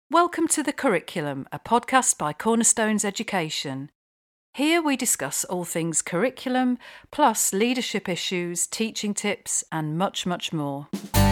Welcome to The Curriculum, a podcast by Cornerstones Education. Here we discuss all things curriculum, plus leadership issues, teaching tips, and much, much more.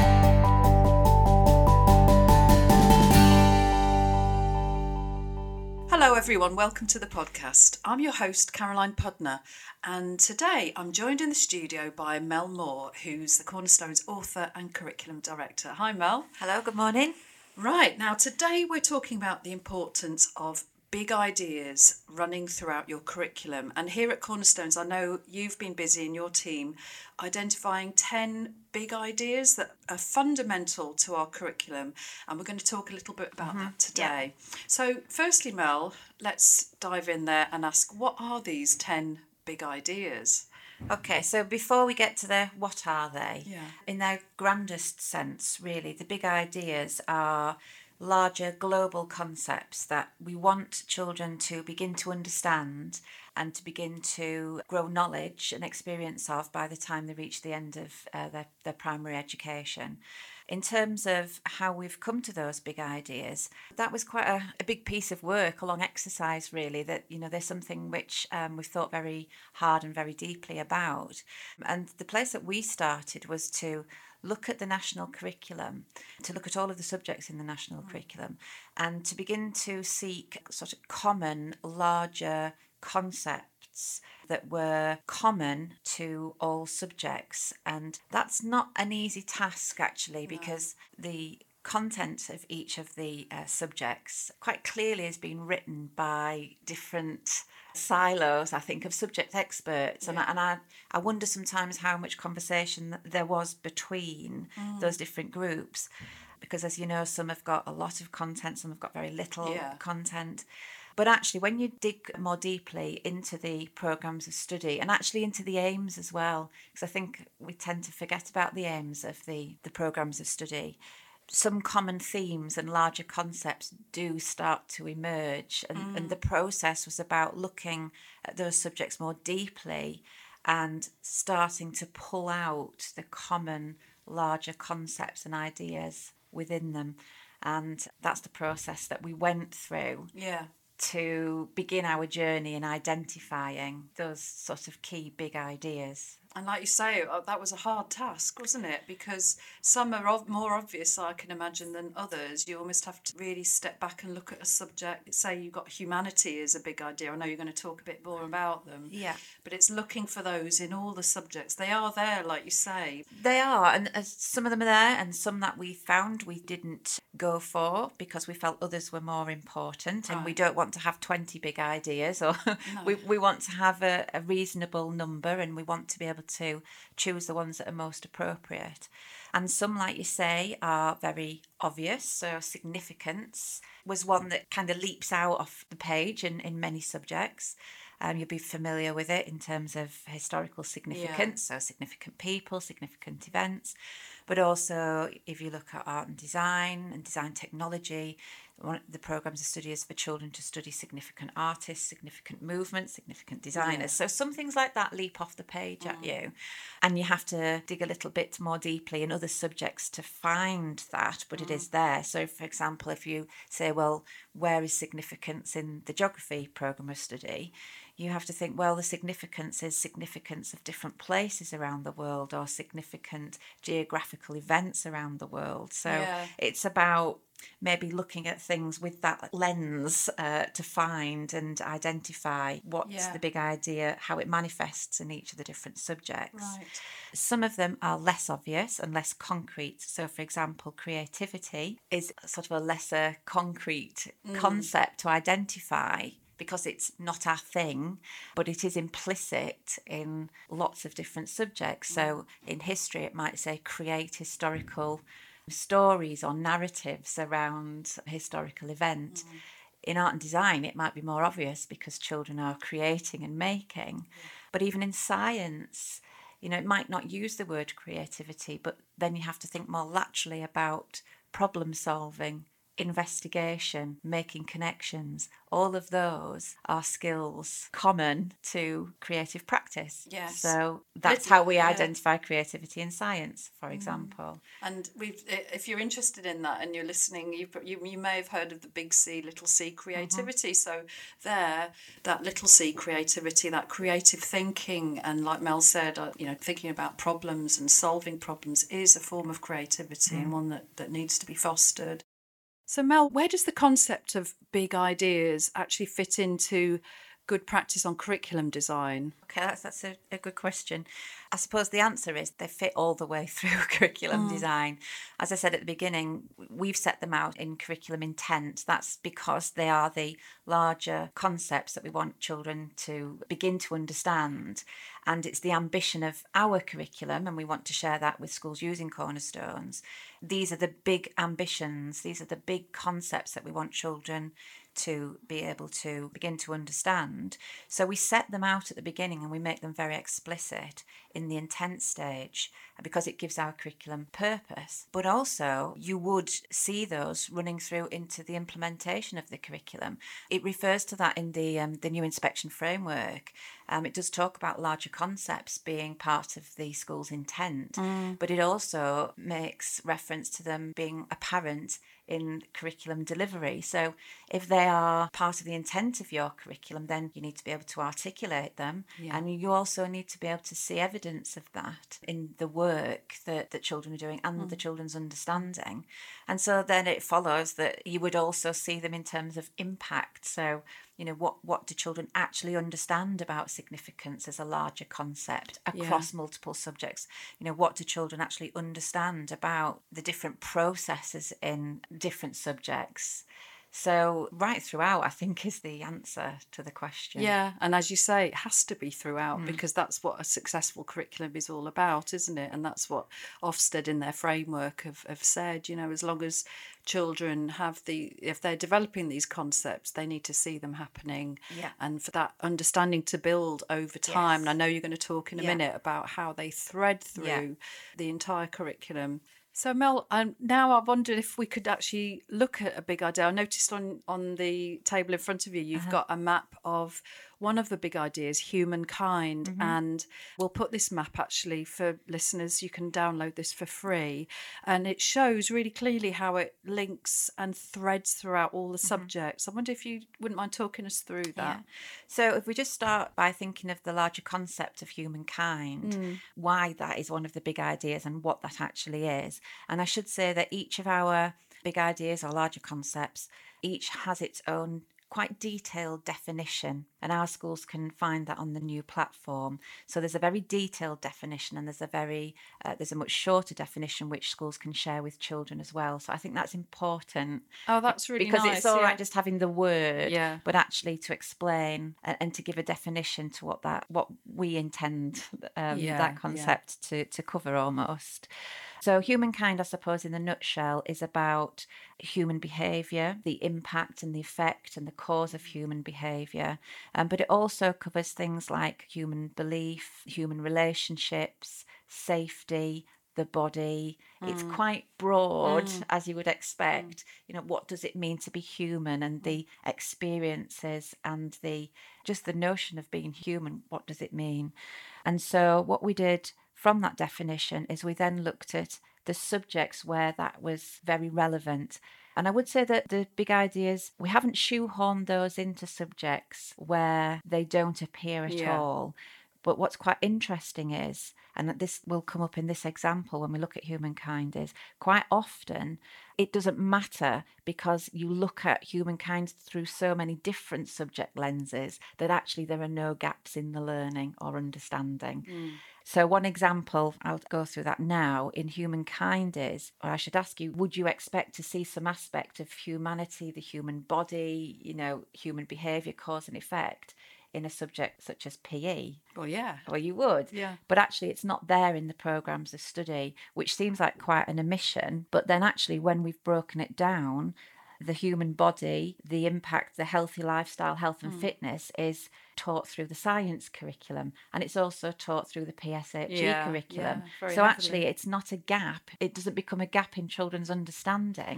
Hello everyone, welcome to the podcast. I'm your host, Caroline Pudner, and today I'm joined in the studio by Mel Moore, who's the Cornerstones author and curriculum director. Hi Mel. Hello, good morning. Right, now today we're talking about the importance of big ideas running throughout your curriculum. And here at Cornerstones, I know you've been busy in your team identifying 10 big ideas that are fundamental to our curriculum. And we're going to talk a little bit about that today. Yeah. So firstly, Mel, let's dive in there and ask, what are these 10 big ideas? Okay, so before we get to the what are they, in their grandest sense, really, the big ideas are larger global concepts that we want children to begin to understand and to begin to grow knowledge and experience of by the time they reach the end of their primary education. In terms of how we've come to those big ideas, that was quite a big piece of work, a long exercise really, that, you know, there's something which we've thought very hard and very deeply about. And the place that we started was to look at the national curriculum, to look at all of the subjects in the national curriculum, and to begin to seek sort of common, larger concepts that were common to all subjects. And that's not an easy task, actually, because the content of each of the subjects quite clearly has been written by different silos, I think, of subject experts. And I wonder sometimes how much conversation there was between those different groups, because, as you know, some have got a lot of content, some have got very little content. But actually, when you dig more deeply into the programmes of study and actually into the aims as well, because I think we tend to forget about the aims of the programmes of study, some common themes and larger concepts do start to emerge. And the process was about looking at those subjects more deeply and starting to pull out the common larger concepts and ideas within them. And that's the process that we went through. To begin our journey in identifying those sort of key big ideas. And like you say, that was a hard task, wasn't it? Because some are more obvious, I can imagine, than others. You almost have to really step back and look at a subject. Say you've got humanity as a big idea. I know you're going to talk a bit more about them. Yeah. But it's looking for those in all the subjects. They are there, like you say. They are. And some of them are there, and some that we found we didn't go for because we felt others were more important. And we don't want to have 20 big ideas, or we want to have a reasonable number, and we want to be able to choose the ones that are most appropriate. And some, like you say, are very obvious. So significance was one that kind of leaps out off the page in many subjects. You'll be familiar with it in terms of historical significance, so significant people, significant events. But also, if you look at art and design technology, one of the programmes of study is for children to study significant artists, significant movements, significant designers. So some things like that leap off the page at you. And you have to dig a little bit more deeply in other subjects to find that, but it is there. So, for example, if you say, well, where is significance in the geography programme of study? You have to think, well, the significance is significance of different places around the world or significant geographical events around the world. So it's about maybe looking at things with that lens to find and identify what's the big idea, how it manifests in each of the different subjects. Right. Some of them are less obvious and less concrete. So, for example, creativity is sort of a lesser concrete concept to identify, because it's not our thing, but it is implicit in lots of different subjects. So in history, it might say create historical stories or narratives around a historical event. In art and design, it might be more obvious because children are creating and making. But even in science, you know, it might not use the word creativity, but then you have to think more laterally about problem solving, investigation, making connections, all of those are skills common to creative practice. Yes. So that's how we identify creativity in science, for example. And if you're interested in that and you're listening, you may have heard of the big C, little c creativity. So there, that little c creativity, that creative thinking, and like Mel said, thinking about problems and solving problems is a form of creativity and one that needs to be fostered. So Mel, where does the concept of big ideas actually fit into good practice on curriculum design? Okay, that's a good question. I suppose the answer is they fit all the way through curriculum design. As I said at the beginning, we've set them out in curriculum intent. That's because they are the larger concepts that we want children to begin to understand. And it's the ambition of our curriculum, and we want to share that with schools using Cornerstones. These are the big ambitions, these are the big concepts that we want children to be able to begin to understand. So we set them out at the beginning and we make them very explicit in the intent stage because it gives our curriculum purpose. But also you would see those running through into the implementation of the curriculum. It refers to that in the new inspection framework. It does talk about larger concepts being part of the school's intent, but it also makes reference to them being apparent in curriculum delivery. So if they are part of the intent of your curriculum, then you need to be able to articulate them. Yeah. And you also need to be able to see evidence of that in the work that children are doing and the children's understanding. And so then it follows that you would also see them in terms of impact. So, what do children actually understand about significance as a larger concept across multiple subjects? What do children actually understand about the different processes in different subjects? So right throughout, I think, is the answer to the question. Yeah, and as you say, it has to be throughout because that's what a successful curriculum is all about, isn't it? And that's what Ofsted in their framework have said, as long as children if they're developing these concepts, they need to see them happening. Yeah. And for that understanding to build over time. Yes. And I know you're going to talk in a minute about how they thread through the entire curriculum. So Mel, now I wondered if we could actually look at a big idea. I noticed on the table in front of you, you've got a map of one of the big ideas, humankind. And we'll put this map actually for listeners. You can download this for free. And it shows really clearly how it links and threads throughout all the subjects. I wonder if you wouldn't mind talking us through that. Yeah. So if we just start by thinking of the larger concept of humankind, why that is one of the big ideas and what that actually is. And I should say that each of our big ideas or larger concepts, each has its own quite detailed definition, and our schools can find that on the new platform. So there's a very detailed definition, and there's a much shorter definition which schools can share with children as well. So I think that's important. Oh, that's really because nice. It's all right just having the word, but actually to explain and to give a definition to what we intend that concept to cover almost. So humankind, I suppose, in a nutshell, is about human behaviour, the impact and the effect and the cause of human behaviour. But it also covers things like human belief, human relationships, safety, the body. It's quite broad, as you would expect. What does it mean to be human, and the experiences and just the notion of being human, what does it mean? And so what we did from that definition is we then looked at the subjects where that was very relevant. And I would say that the big ideas, we haven't shoehorned those into subjects where they don't appear at all. But what's quite interesting is, and this will come up in this example when we look at humankind, is quite often it doesn't matter because you look at humankind through so many different subject lenses that actually there are no gaps in the learning or understanding. So one example, I'll go through that now, in humankind is, or I should ask you, would you expect to see some aspect of humanity, the human body, human behaviour, cause and effect in a subject such as PE? Well, yeah. Well, you would. Yeah. But actually, it's not there in the programmes of study, which seems like quite an omission. But then actually, when we've broken it down, the human body, the impact, the healthy lifestyle, health and fitness is taught through the science curriculum, and it's also taught through the PSHE curriculum. So heavily. Actually, it's not a gap. It doesn't become a gap in children's understanding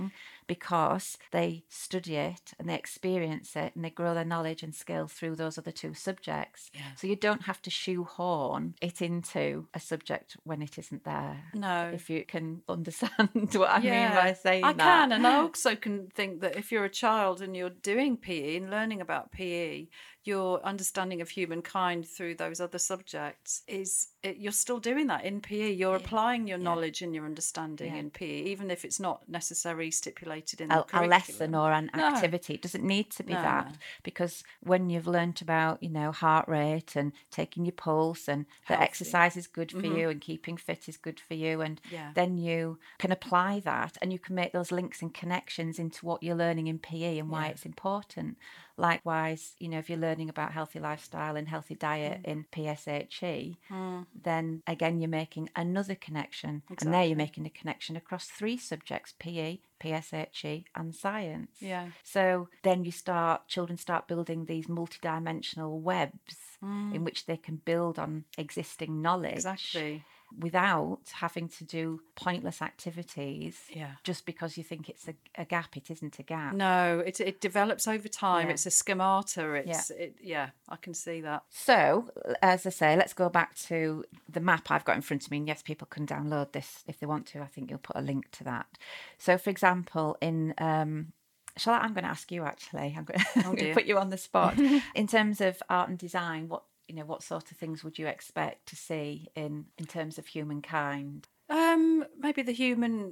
because they study it and they experience it and they grow their knowledge and skill through those other two subjects. Yeah. So you don't have to shoehorn it into a subject when it isn't there. No. If you can understand what I mean by saying I that. can, and I also can think that if you're a child and you're doing PE and learning about PE, your understanding of humankind through those other subjects you're still doing that in PE. You're applying your knowledge and your understanding in PE, even if it's not necessarily stipulated in the curriculum. A lesson or an activity. It doesn't need to be that, because when you've learnt about, heart rate and taking your pulse and that exercise is good for you and keeping fit is good for you, and then you can apply that and you can make those links and connections into what you're learning in PE and why it's important. Likewise, if you're learning about healthy lifestyle and healthy diet in PSHE, then again you're making another connection. And there you're making a connection across 3 subjects: PE, PSHE and science. Yeah. So then children start building these multidimensional webs in which they can build on existing knowledge. Exactly. Without having to do pointless activities just because you think it's a gap. It isn't a gap. No, it develops over time. It's a schemata. I can see that. So, as I say, let's go back to the map I've got in front of me. And yes, people can download this if they want to. I think you'll put a link to that. So, for example, in... I'm going to ask you, actually. I'm going to put you on the spot. In terms of art and design, what sort of things would you expect to see in terms of humankind? Maybe the human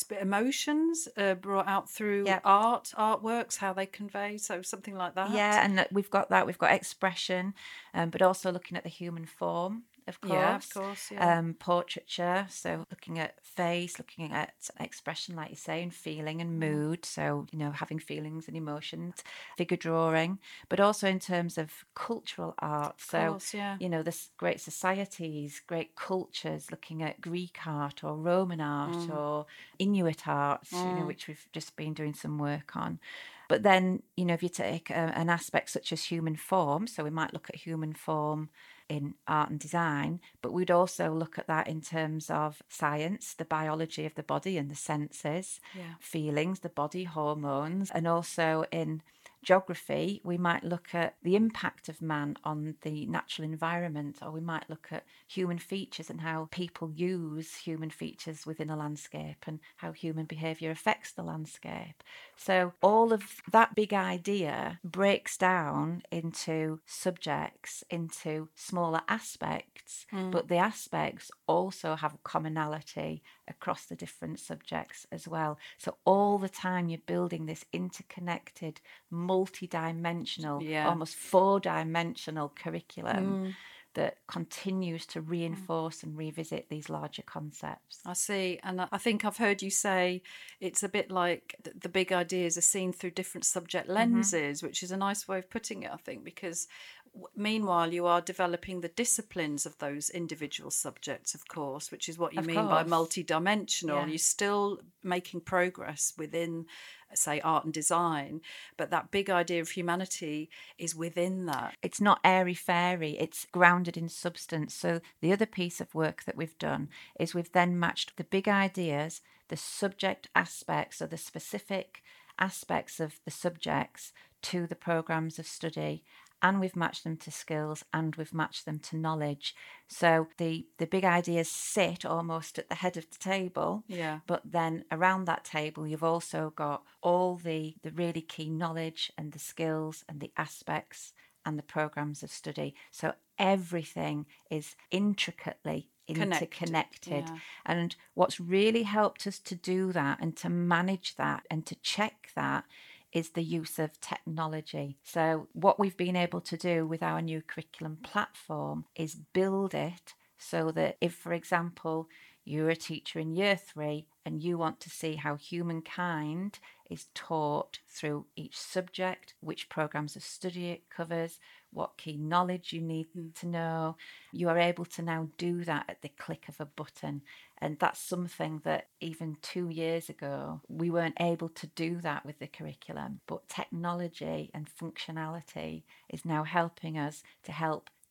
emotions brought out through artworks, how they convey, so something like that. Yeah, and we've got expression, but also looking at the human form. Of course. Yeah, of course. Portraiture, so looking at face, looking at expression, like you say, and feeling and mood. So, having feelings and emotions. Figure drawing, but also in terms of cultural art. So, there's great societies, great cultures, looking at Greek art or Roman art or Inuit art, which we've just been doing some work on. But then, if you take an aspect such as human form, so we might look at human form in art and design, but we'd also look at that in terms of science, the biology of the body and the senses, feelings, the body hormones, and also in geography, we might look at the impact of man on the natural environment, or we might look at human features and how people use human features within a landscape and how human behaviour affects the landscape. So all of that big idea breaks down into subjects, into smaller aspects, but the aspects also have commonality across the different subjects as well. So all the time you're building this interconnected, multi-dimensional, almost 4-dimensional curriculum that continues to reinforce and revisit these larger concepts. I see. And I think I've heard you say it's a bit like the big ideas are seen through different subject lenses, which is a nice way of putting it, I think, because meanwhile you are developing the disciplines of those individual subjects, of course, which is what you mean by multidimensional. You're still making progress within, say, art and design, but that big idea of humanity is within that. It's not airy-fairy, it's grounded in substance. So the other piece of work that we've done is we've then matched the big ideas, the subject aspects, or the specific aspects of the subjects to the programmes of study, and we've matched them to skills, and we've matched them to knowledge. So the big ideas sit almost at the head of the table, but then around that table you've also got all the really key knowledge and the skills and the aspects and the programmes of study. So everything is intricately interconnected. And what's really helped us to do that and to manage that and to check that is the use of technology. So what we've been able to do with our new curriculum platform is build it so that if, for example, you're a teacher in year 3 and you want to see how humankind is taught through each subject, which programmes of study it covers, what key knowledge you need to know, you are able to now do that at the click of a button. And that's something that even 2 years ago, we weren't able to do that with the curriculum. But technology and functionality is now helping us to help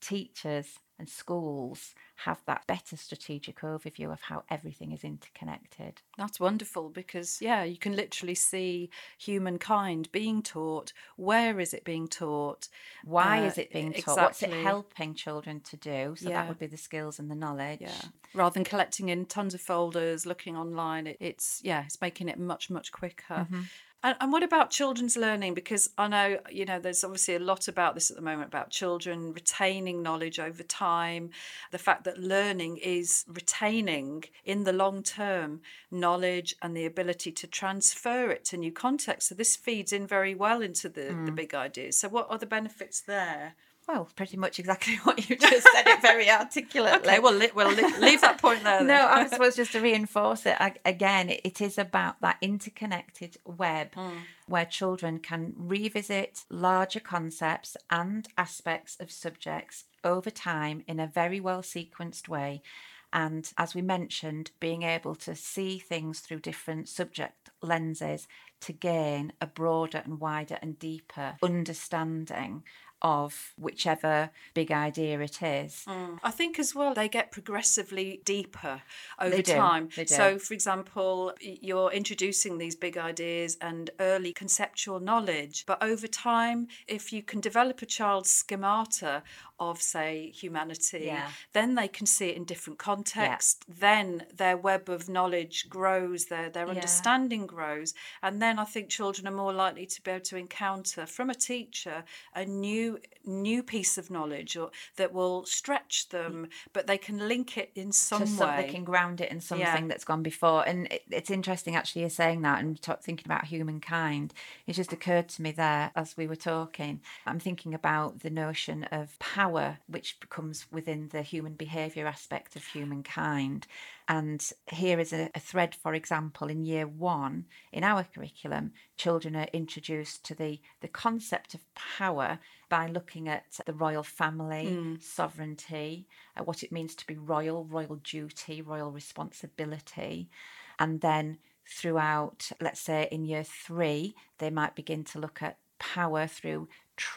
teachers and schools have that better strategic overview of how everything is interconnected. That's wonderful, because you can literally see humankind being taught. Where is it being taught? Why is it being taught? Exactly. What's it helping children to do? So that would be the skills and the knowledge. Rather than collecting in tons of folders, looking online, it's making it much, much quicker. And what about children's learning? Because I know, there's obviously a lot about this at the moment, about children retaining knowledge over time, the fact that learning is retaining in the long term knowledge and the ability to transfer it to new contexts. So this feeds in very well into the big ideas. So what are the benefits there? Well, pretty much exactly what you just said it very articulately. Okay, we'll leave that point there then. No, I suppose just to reinforce it, again, it is about that interconnected web where children can revisit larger concepts and aspects of subjects over time in a very well sequenced way. And as we mentioned, being able to see things through different subject lenses to gain a broader and wider and deeper understanding of whichever big idea it is. I think as well they get progressively deeper over time. They do. So, for example, you're introducing these big ideas and early conceptual knowledge, but over time, if you can develop a child's schemata of, say, humanity, then they can see it in different contexts. Then their web of knowledge grows, their understanding grows, and then I think children are more likely to be able to encounter from a teacher a new piece of knowledge that will stretch them, but they can link it in some way. They can ground it in something that's gone before. And it's interesting actually you're saying that and thinking about humankind. It just occurred to me there as we were talking. I'm thinking about the notion of power, which comes within the human behaviour aspect of humankind. And here is a thread, for example, in year 1 in our curriculum, children are introduced to the concept of power by looking at the royal family, sovereignty, what it means to be royal duty, royal responsibility. And then throughout, let's say in year 3, they might begin to look at power through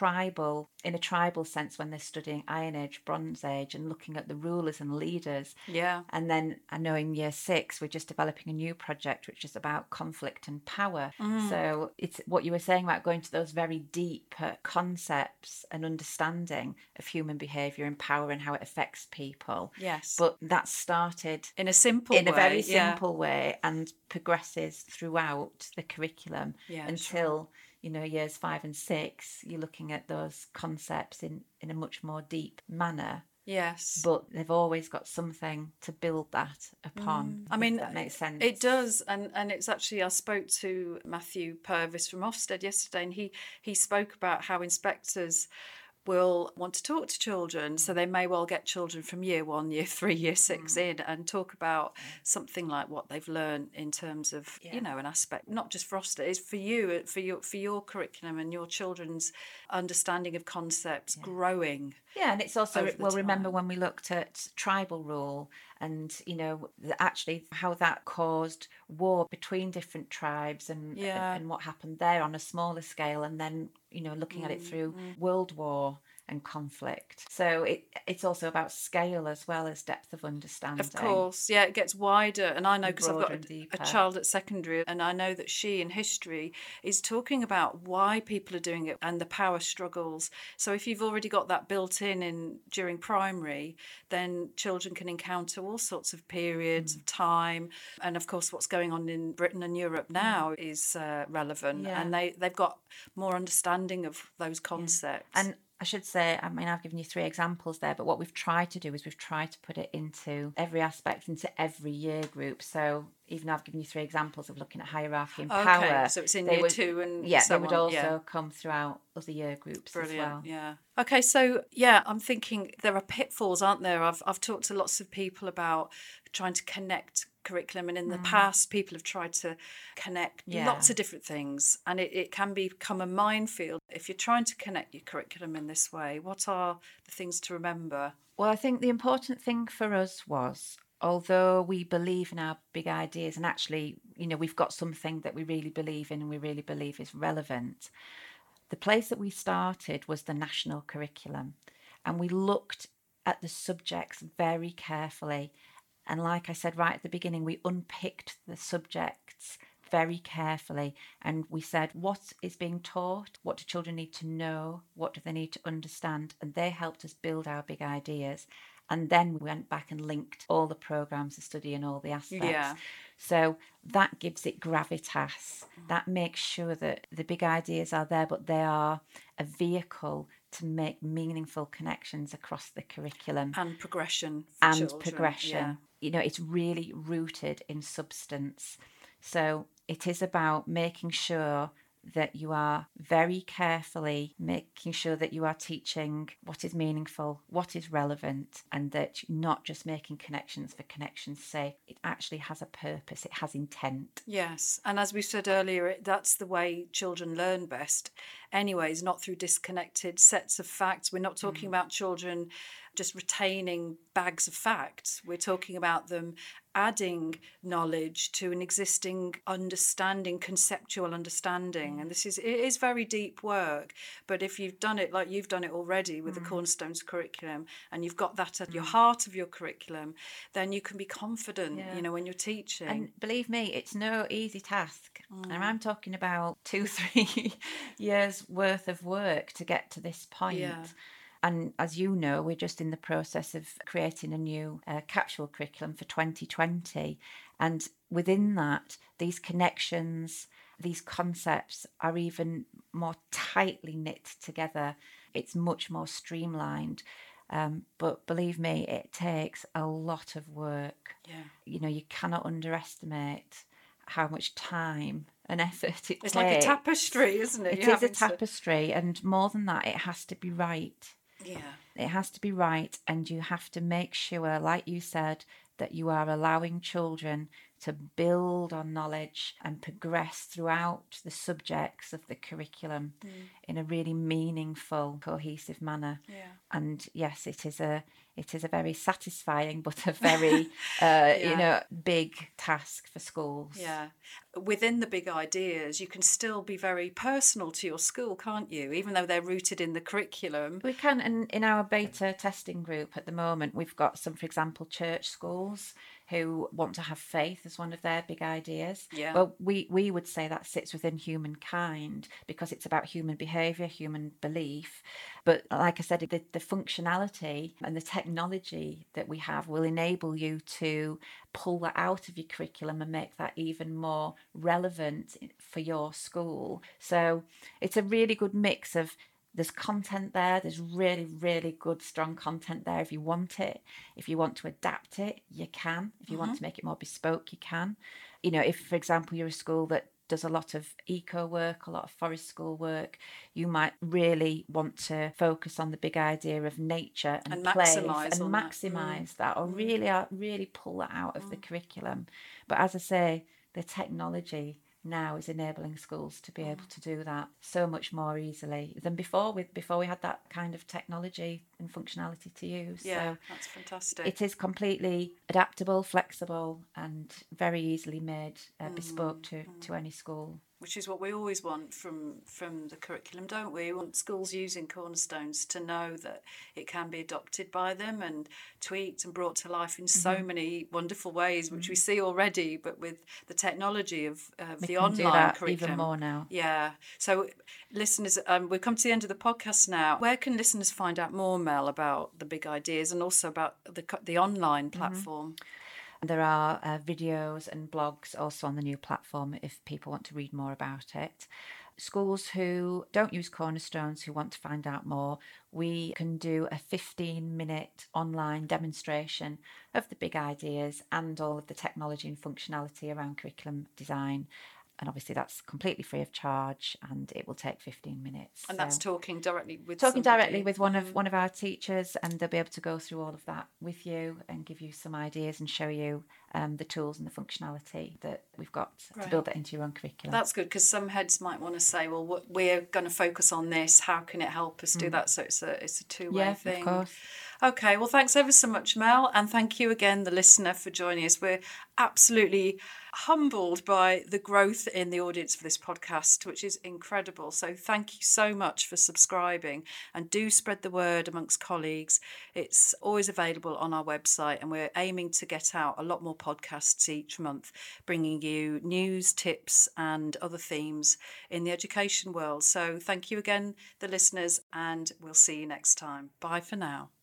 in a tribal sense when they're studying Iron Age, Bronze Age and looking at the rulers and leaders. And then I know in year 6 we're just developing a new project which is about conflict and power. So it's what you were saying about going to those very deep concepts and understanding of human behaviour and power and how it affects people. But that started in a very simple way and progresses throughout the curriculum until years 5 and 6, you're looking at those concepts in a much more deep manner. But they've always got something to build that upon. I mean, that makes sense. It does. And it's actually, I spoke to Matthew Purvis from Ofsted yesterday, and he spoke about how inspectors will want to talk to children, so they may well get children from year 1, year 3, year 6 in and talk about something like what they've learned in terms of an aspect, not just for Ofsted, it's for your curriculum and your children's understanding of concepts growing. And it's also, remember when we looked at tribal rule and, actually how that caused war between different tribes and what happened there on a smaller scale, and then, looking at it through World War and conflict. So it's also about scale as well as depth of understanding. Of course, it gets wider. And I know because I've got a child at secondary, and I know that she in history is talking about why people are doing it and the power struggles. So if you've already got that built in during primary, then children can encounter all sorts of periods of time. And of course, what's going on in Britain and Europe now is relevant, and they've got more understanding of those concepts. And I should say, I've given you 3 examples there, but what we've tried to do is we've tried to put it into every aspect, into every year group. So even I've given you 3 examples of looking at hierarchy and power. So it's in year 2 and they would also come throughout other year groups as well. Okay, so I'm thinking there are pitfalls, aren't there? I've talked to lots of people about trying to connect curriculum, and in the past people have tried to connect lots of different things, and it can become a minefield. If you're trying to connect your curriculum in this way, what are the things to remember? Well, I think the important thing for us was, although we believe in our big ideas and actually, we've got something that we really believe in and we really believe is relevant, the place that we started was the national curriculum. and we looked at the subjects very carefully. And like I said right at the beginning, we unpicked the subjects very carefully, and we said, what is being taught? What do children need to know? What do they need to understand? And they helped us build our big ideas. And then we went back and linked all the programs of study and all the aspects. Yeah. So that gives it gravitas. That makes sure that the big ideas are there, but they are a vehicle to make meaningful connections across the curriculum. And progression. Yeah. You know, it's really rooted in substance. So it is about making sure that you are very carefully making sure that you are teaching what is meaningful, what is relevant, and that you're not just making connections for connections' sake. It actually has a purpose, it has intent. Yes, and as we said earlier, that's the way children learn best. Anyways, not through disconnected sets of facts. We're not talking about children just retaining bags of facts. We're talking about them adding knowledge to an existing understanding, conceptual understanding. And it is very deep work. But if you've done it like you've done it already with the Cornerstones curriculum, and you've got that at your heart of your curriculum, then you can be confident, when you're teaching. And believe me, it's no easy task. And I'm talking about 2-3 years worth of work to get to this point. Yeah. And as you know, we're just in the process of creating a new capsule curriculum for 2020. And within that, these connections, these concepts are even more tightly knit together. It's much more streamlined. But believe me, it takes a lot of work. Yeah. You cannot underestimate how much time and effort it takes. It's like a tapestry, isn't it? It is a tapestry, and more than that, it has to be right. Yeah. It has to be right, and you have to make sure, like you said, that you are allowing children to build on knowledge and progress throughout the subjects of the curriculum in a really meaningful, cohesive manner. Yeah. And yes, it is a very satisfying but a very big task for schools. Yeah. Within the big ideas, you can still be very personal to your school, can't you? Even though they're rooted in the curriculum. We can, and in our beta testing group at the moment, we've got some, for example, church schools who want to have faith as one of their big ideas. Yeah. Well, we would say that sits within humankind because it's about human behaviour, human belief. But like I said, the functionality and the technology that we have will enable you to pull that out of your curriculum and make that even more relevant for your school. So it's a really good mix of there's content there. There's really, really good, strong content there if you want it. If you want to adapt it, you can. If you want to make it more bespoke, you can. If, for example, you're a school that does a lot of eco work, a lot of forest school work, you might really want to focus on the big idea of nature and place and maximise that, or really pull that out of the curriculum. But as I say, the technology now is enabling schools to be able to do that so much more easily than before we had that kind of technology and functionality to use. Yeah, so that's fantastic. It is completely adaptable, flexible, and very easily made bespoke to any school. Which is what we always want from the curriculum, don't we? We want schools using Cornerstones to know that it can be adopted by them and tweaked and brought to life in so many wonderful ways, which we see already, but with the technology of the online curriculum. Even more now. Yeah. So listeners, we've come to the end of the podcast now. Where can listeners find out more, Mel, about the big ideas and also about the online platform? There are videos and blogs also on the new platform if people want to read more about it. Schools who don't use Cornerstones, who want to find out more, we can do a 15-minute online demonstration of the big ideas and all of the technology and functionality around curriculum design. And obviously that's completely free of charge, and it will take 15 minutes. And that's talking directly with one of our teachers, and they'll be able to go through all of that with you and give you some ideas and show you the tools and the functionality that we've got to build that into your own curriculum. That's good, because some heads might want to say, well, we're going to focus on this. How can it help us do that? So it's a two-way thing. Of course. Okay, well, thanks ever so much, Mel. And thank you again, the listener, for joining us. We're absolutely humbled by the growth in the audience for this podcast, which is incredible. So thank you so much for subscribing, and do spread the word amongst colleagues. It's always available on our website, and we're aiming to get out a lot more podcasts each month, bringing you news, tips, and other themes in the education world. So thank you again, the listeners, and we'll see you next time. Bye for now.